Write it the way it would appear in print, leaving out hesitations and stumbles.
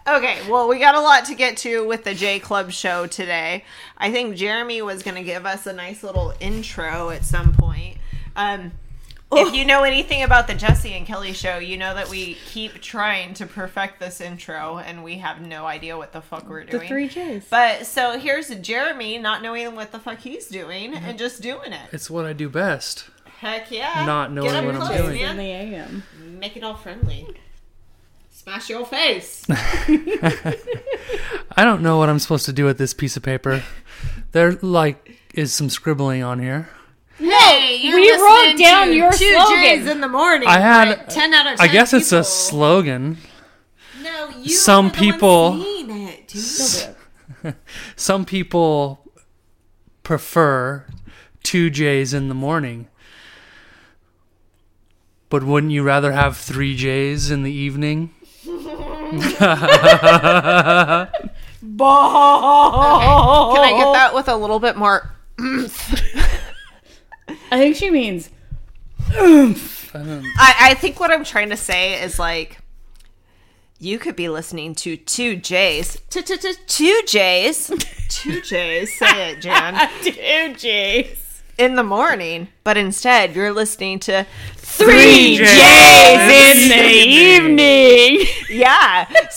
Okay, well, we got a lot to get to with the J Club show today. I think Jeremy was going to give us a nice little intro at some point. If you know anything about the Jesse and Kelly show, you know that we keep trying to perfect this intro, and we have no idea what the fuck we're doing. The 3 J's. But, so here's Jeremy not knowing what the fuck he's doing and just doing it. It's what I do best. Heck yeah. Not knowing what I'm doing. In the AM. Make it all friendly. Smash your face. I don't know what I'm supposed to do with this piece of paper. There, is some scribbling on here. Hey, we wrote down your 2 slogan J's in the morning. I had 10 out of 10 I guess it's a people. slogan. No, you Some were the people- one saying it, dude. Some people prefer 2 J's in the morning. But wouldn't you rather have 3 J's in the evening? Okay. Can I get that with a little bit more? I think she means I think what I'm trying to say is you could be listening to 2 J's. 2 J's. 2 J's. Say it, Jan. 2 J's. In the morning, but instead you're listening to 3 J's in the evening. Yeah.